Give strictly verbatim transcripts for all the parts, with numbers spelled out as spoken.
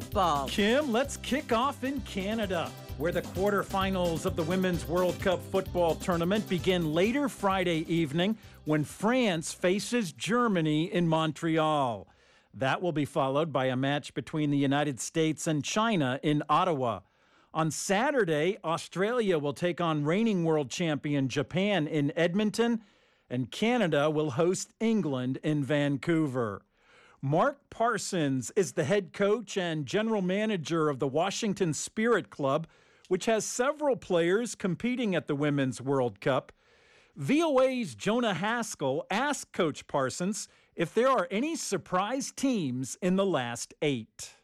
football. Kim, let's kick off in Canada, where the quarterfinals of the Women's World Cup football tournament begin later Friday evening when France faces Germany in Montreal. That will be followed by a match between the United States and China in Ottawa. On Saturday, Australia will take on reigning world champion Japan in Edmonton, and Canada will host England in Vancouver. Mark Parsons is the head coach and general manager of the Washington Spirit Club, which has several players competing at the Women's World Cup. V O A's Jonah Haskell asked Coach Parsons if there are any surprise teams in the last eight.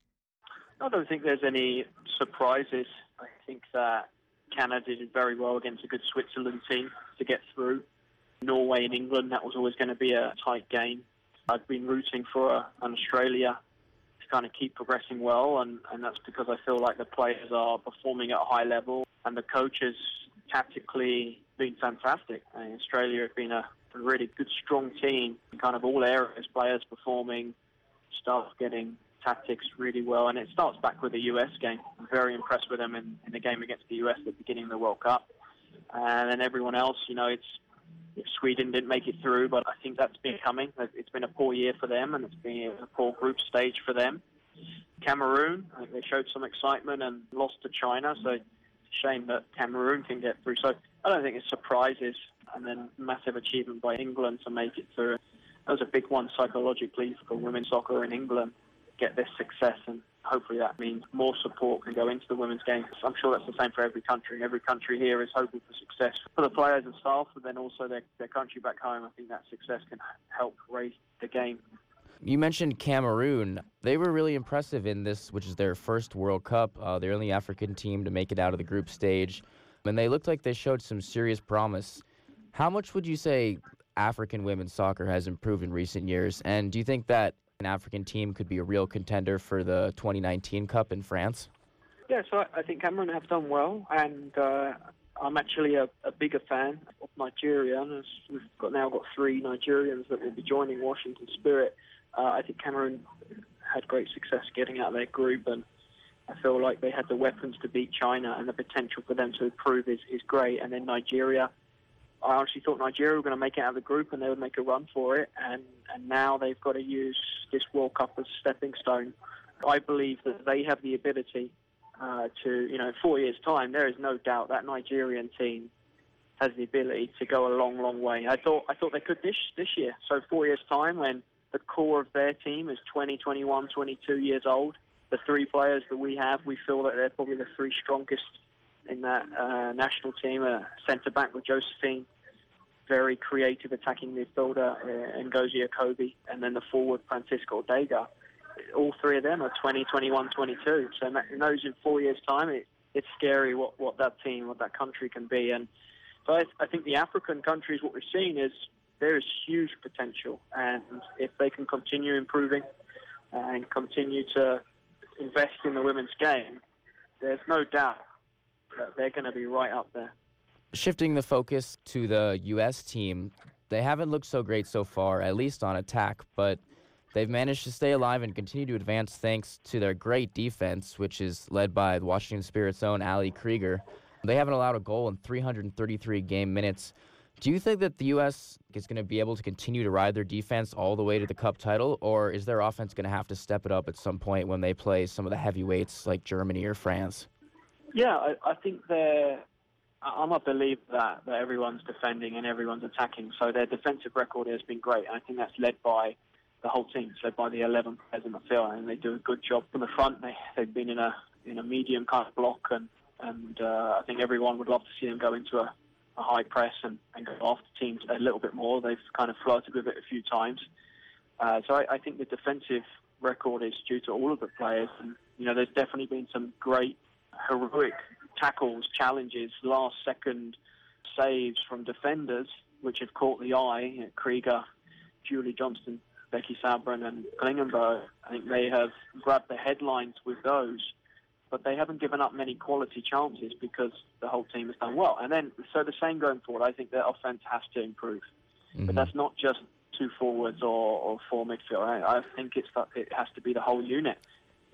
I don't think there's any surprises. I think that Canada did very well against a good Switzerland team to get through. Norway and England, that was always going to be a tight game. I've been rooting for uh, Australia to kind of keep progressing well, and, and that's because I feel like the players are performing at a high level, and the coaches tactically been fantastic. And Australia have been a, a really good, strong team in kind of all areas, players performing, staff getting tactics really well, and it starts back with the U S game. I'm very impressed with them in, in the game against the U S at the beginning of the World Cup. And then everyone else, you know, it's Sweden didn't make it through, but I think that's been coming. It's been a poor year for them, and it's been a poor group stage for them. Cameroon, I think they showed some excitement and lost to China, so it's a shame that Cameroon can get through. So I don't think it's surprises, and then massive achievement by England to make it through. That was a big one psychologically for women's soccer in England, get this success, and hopefully that means more support can go into the women's game. I'm sure that's the same for every country. Every country here is hoping for success for the players and staff, but then also their, their country back home. I think that success can help raise the game. You mentioned Cameroon. They were really impressive in this, which is their first World Cup. Uh, they're the only African team to make it out of the group stage, and they looked like they showed some serious promise. How much would you say African women's soccer has improved in recent years, and do you think that an African team could be a real contender for the twenty nineteen Cup in France? Yeah, so I think Cameroon have done well, and uh, I'm actually a, a bigger fan of Nigeria. And we've got now got three Nigerians that will be joining Washington Spirit. Uh, I think Cameroon had great success getting out of their group, and I feel like they had the weapons to beat China, and the potential for them to improve is, is great. And then Nigeria, I honestly thought Nigeria were going to make it out of the group and they would make a run for it, and, and now they've got to use this World Cup as a stepping stone. I believe that they have the ability uh, to, you know, in four years' time, there is no doubt that Nigerian team has the ability to go a long, long way. I thought I thought they could this this year. So four years' time, when the core of their team is twenty, twenty-one, twenty-two years old, the three players that we have, we feel that they're probably the three strongest in that uh, national team. Uh, centre-back with Josephine, very creative attacking midfielder, uh, Ngozi Akobi, and then the forward, Francisco Ortega. All three of them are twenty, twenty-one, twenty-two. So in those in four years' time, it, it's scary what, what that team, what that country can be. And so I, I think the African countries, what we're seeing is there is huge potential. And if they can continue improving and continue to invest in the women's game, there's no doubt that they're going to be right up there. Shifting the focus to the U S team, they haven't looked so great so far, at least on attack, but they've managed to stay alive and continue to advance thanks to their great defense, which is led by the Washington Spirit's own Ali Krieger. They haven't allowed a goal in three hundred thirty-three game minutes. Do you think that the U S is going to be able to continue to ride their defense all the way to the Cup title, or is their offense going to have to step it up at some point when they play some of the heavyweights like Germany or France? Yeah, I, I think they're... I'm a believer that, that everyone's defending and everyone's attacking, so their defensive record has been great. I think that's led by the whole team, so by the eleven players in the field, and they do a good job from the front. They, they've been in a in a medium kind of block, and, and uh, I think everyone would love to see them go into a, a high press and, and go after teams a little bit more. They've kind of flirted with it a few times. Uh, so I, I think the defensive record is due to all of the players, and you know, there's definitely been some great heroic tackles, challenges, last-second saves from defenders, which have caught the eye. You know, Krieger, Julie Johnston, Becky Sabran, and Klingenberg. I think they have grabbed the headlines with those, but they haven't given up many quality chances because the whole team has done well. And then, so the same going forward, I think their offense has to improve. Mm-hmm. But that's not just two forwards or, or four midfield. I, I think it's it has to be the whole unit.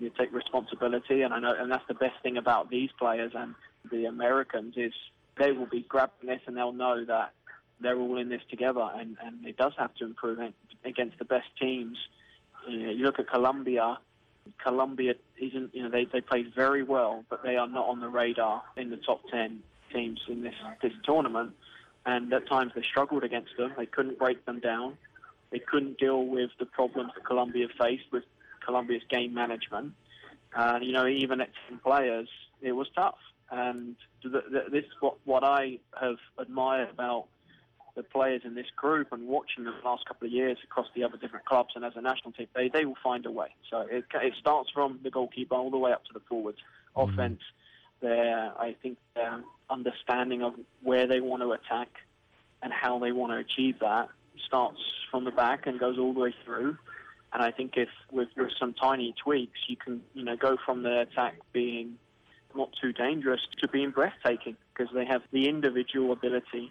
You take responsibility, and I know, and that's the best thing about these players and the Americans is they will be grabbing this and they'll know that they're all in this together, and, and it does have to improve against the best teams. You know, you look at Colombia. Colombia isn't, you know, they, they played very well, but they are not on the radar in the top ten teams in this, this tournament. And at times they struggled against them. They couldn't break them down. They couldn't deal with the problems that Colombia faced with Colombia's game management. And, uh, you know, even at ten players, it was tough. And the, the, this is what, what I have admired about the players in this group and watching them the last couple of years across the other different clubs and as a national team, they, they will find a way. So it, it starts from the goalkeeper all the way up to the forwards. Mm-hmm. Offense, their, I think their understanding of where they want to attack and how they want to achieve that starts from the back and goes all the way through. And I think if with, with some tiny tweaks, you can, you know, go from the attack being not too dangerous to being breathtaking, because they have the individual ability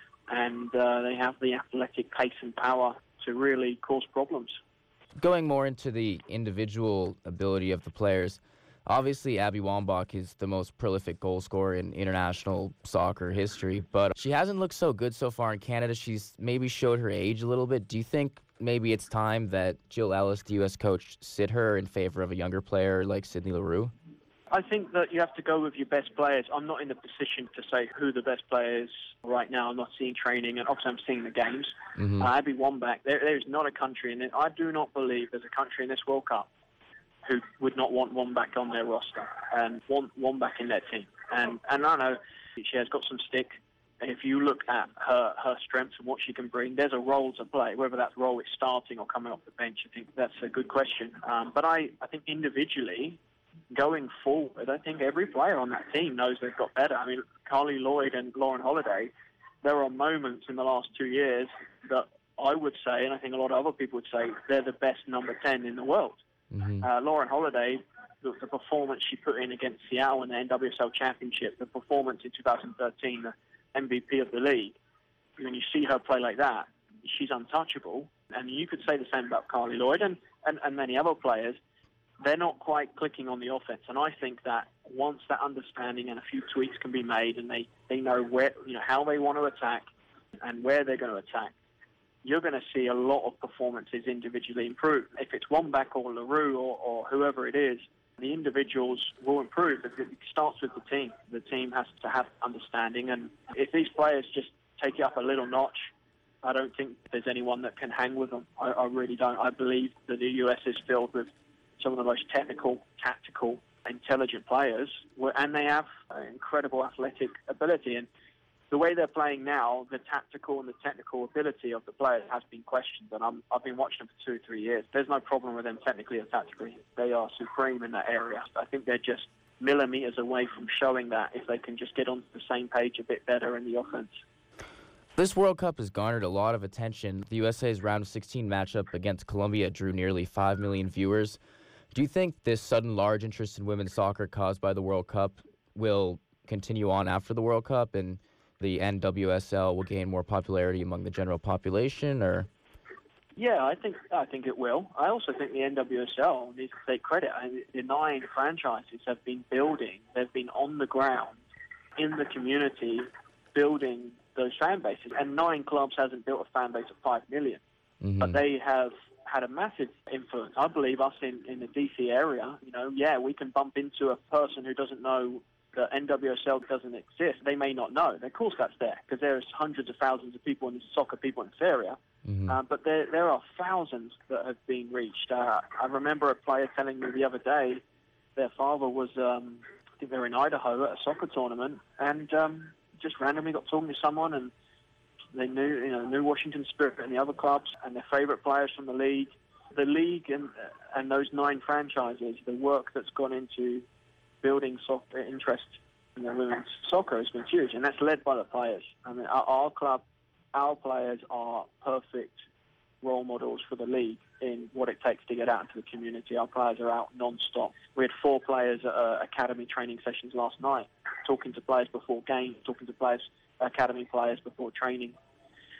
and uh, they have the athletic pace and power to really cause problems. Going more into the individual ability of the players, obviously Abby Wambach is the most prolific goal scorer in international soccer history, but she hasn't looked so good so far in Canada. She's maybe showed her age a little bit. Do you think maybe it's time that Jill Ellis, the U S coach, sit her in favor of a younger player like Sydney Leroux? I think that you have to go with your best players. I'm not in the position to say who the best player is right now. I'm not seeing training, and obviously I'm seeing the games. Mm-hmm. Uh, Abby Wambach, there, there is not a country, and I do not believe there's a country in this World Cup who would not want Wambach on their roster and want Wambach in their team. And and I know she has got some stick. If you look at her, her strengths and what she can bring, there's a role to play. Whether that role is starting or coming off the bench, I think that's a good question. Um, but I, I think individually, going forward, I think every player on that team knows they've got better. I mean, Carly Lloyd and Lauren Holiday, there are moments in the last two years that I would say, and I think a lot of other people would say, they're the best number ten in the world. Mm-hmm. Uh, Lauren Holiday, the, the performance she put in against Seattle in the N W S L Championship, the performance in two thousand thirteen, the M V P of the league, when you see her play like that, she's untouchable. And you could say the same about Carly Lloyd and, and, and many other players. They're not quite clicking on the offense. And I think that once that understanding and a few tweaks can be made and they, they know where, you know, how they want to attack and where they're going to attack, you're going to see a lot of performances individually improve. If it's Wambach or Leroux or, or whoever it is, the individuals will improve. It starts with the team. The team has to have understanding. And if these players just take it up a little notch, I don't think there's anyone that can hang with them. I, I really don't. I believe that the U S is filled with some of the most technical, tactical, intelligent players, and they have incredible athletic ability. And the way they're playing now, the tactical and the technical ability of the players has been questioned, and I'm, I've been watching them for two, three years. There's no problem with them technically or tactically. They are supreme in that area. I think they're just millimetres away from showing that if they can just get on the same page a bit better in the offense. This World Cup has garnered a lot of attention. The U S A's round of sixteen matchup against Colombia drew nearly five million viewers. Do you think this sudden large interest in women's soccer caused by the World Cup will continue on after the World Cup and the N W S L will gain more popularity among the general population, or? Yeah, I think I think it will. I also think the N W S L needs to take credit. I mean, the nine franchises have been building. They've been on the ground in the community building those fan bases. And nine clubs hasn't built a fan base of five million. Mm-hmm. But they have had a massive influence. I believe us in, in the D C area, you know, yeah, we can bump into a person who doesn't know that N W S L doesn't exist. They may not know. Of course that's there, because there's hundreds of thousands of people in soccer people in this area. Mm-hmm. Uh, but there there are thousands that have been reached. Uh, I remember a player telling me the other day their father was, um, I think they were in Idaho at a soccer tournament, and um, just randomly got talking to someone, and they knew, you know, knew Washington Spirit and the other clubs and their favourite players from the league. The league and and those nine franchises, the work that's gone into building soccer interest in the women's soccer has been huge, and that's led by the players. I mean, our, our club, our players are perfect role models for the league in what it takes to get out into the community. Our players are out non-stop. We had four players at uh, academy training sessions last night, talking to players before games, talking to players, academy players before training.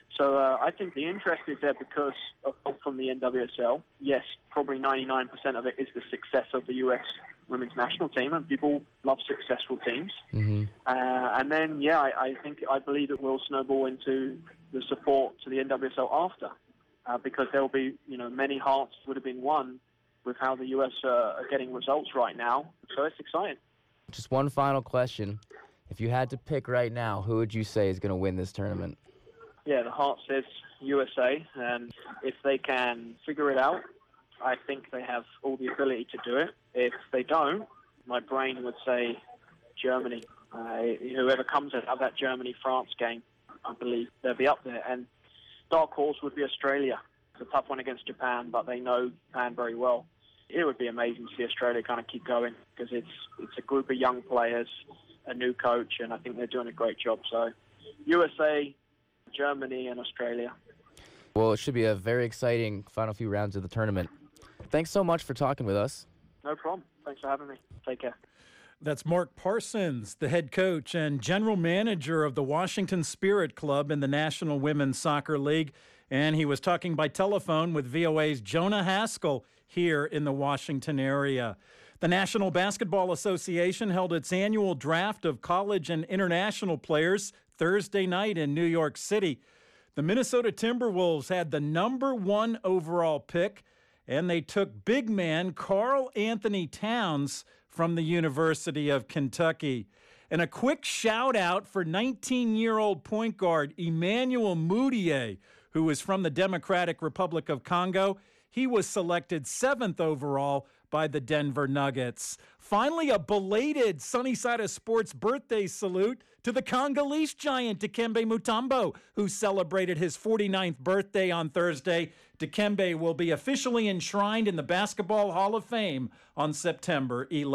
So uh, I think the interest is there because of help from the N W S L. Yes, probably ninety-nine percent of it is the success of the U S women's national team, and people love successful teams. Mm-hmm. Uh, and then, yeah, I, I think I believe it will snowball into the support to the N W S L after, uh, because there will be, you know, many hearts would have been won with how the U S uh, are getting results right now. So it's exciting. Just one final question. If you had to pick right now, who would you say is going to win this tournament? Yeah, the heart says U S A, and if they can figure it out, I think they have all the ability to do it. If they don't, my brain would say Germany. Uh, whoever comes out of that Germany-France game, I believe they'll be up there. And dark horse would be Australia. It's a tough one against Japan, but they know Japan very well. It would be amazing to see Australia kind of keep going because it's it's a group of young players, a new coach, and I think they're doing a great job. So U S A, Germany, and Australia. Well, it should be a very exciting final few rounds of the tournament. Thanks so much for talking with us. No problem. Thanks for having me. Take care. That's Mark Parsons, the head coach and general manager of the Washington Spirit Club in the National Women's Soccer League. And he was talking by telephone with V O A's Jonah Haskell here in the Washington area. The National Basketball Association held its annual draft of college and international players Thursday night in New York City. The Minnesota Timberwolves had the number one overall pick, and they took big man Karl Anthony Towns from the University of Kentucky. And a quick shout out for nineteen-year-old point guard Emmanuel Mudiay, who is from the Democratic Republic of Congo. He was selected seventh overall by the Denver Nuggets. Finally, a belated Sunny Side of Sports birthday salute to the Congolese giant Dikembe Mutombo, who celebrated his forty-ninth birthday on Thursday. Dikembe will be officially enshrined in the Basketball Hall of Fame on September eleventh.